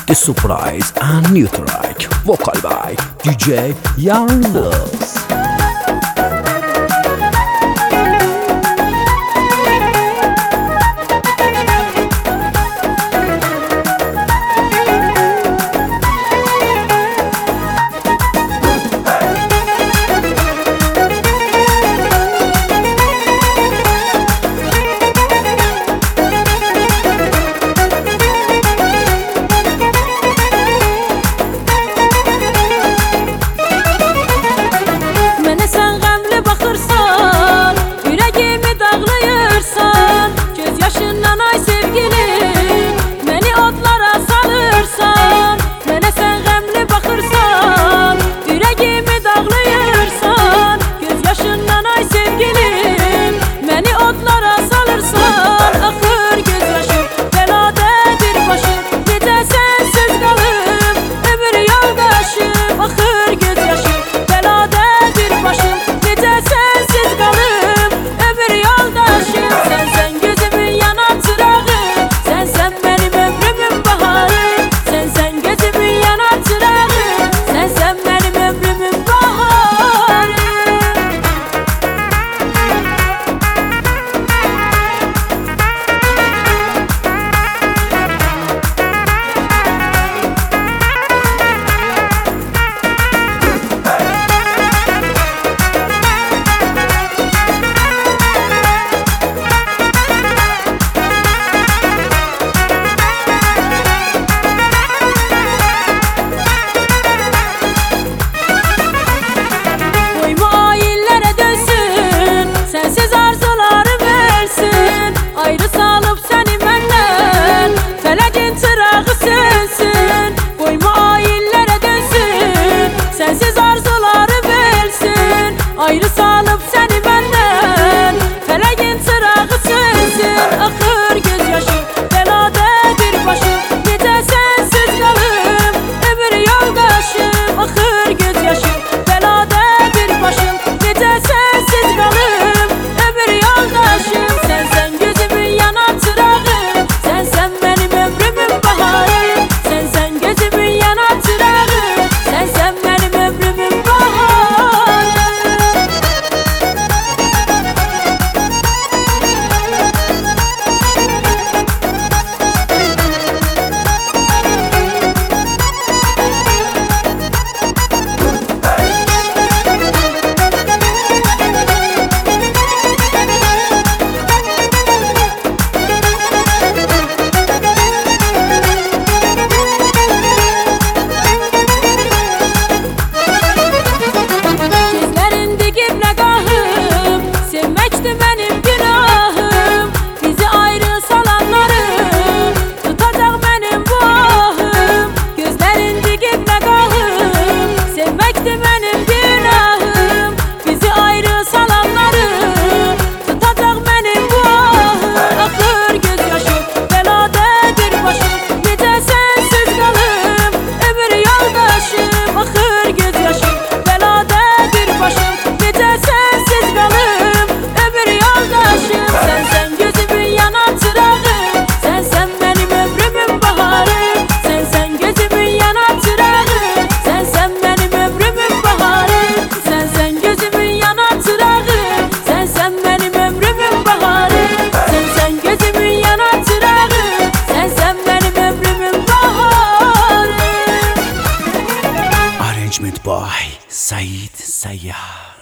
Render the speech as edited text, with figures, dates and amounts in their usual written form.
The surprise and new track, vocal by DJ Young Luz. Ayrı salıp seni benden, feleğin çırağı sensin. Akır gözyaşı, beladedir başım, necə sensiz qalım, ömür yoldaşım. Akır gözyaşı, beladedir başım, necə sensiz qalım, ömür yoldaşım. Sensen gözümün yanan çırağı, sensen benim ömrümün baharı. Sensen gözümün yanan çırağı, sensen benim ömrümün baharı. Benim günahım, bizi ayrı salanları tutacak benim bu ahım. Gözlerin dikimle kahım, sevmekti benim günahım, bizi ayrı salanları tutacak benim bu ahım. Akır gözyaşım, beladedir başım, necə sensiz qalım, ömür yoldaşım. Akır gözyaşım, beladedir başım, necə sensiz qalım, ömür yoldaşım. Sensen gözümün yanan çırağı, sensen benim ömrümün baharı. Sensen gözümün yanan çırağı, sensen benim ömrümün baharı. Sensen gözümün yanan çırağı, sensen benim ömrümün baharı. Sensen gözümün yanan çırağı, sensen benim ömrümün baharı. Arrangement by Said Sayyad.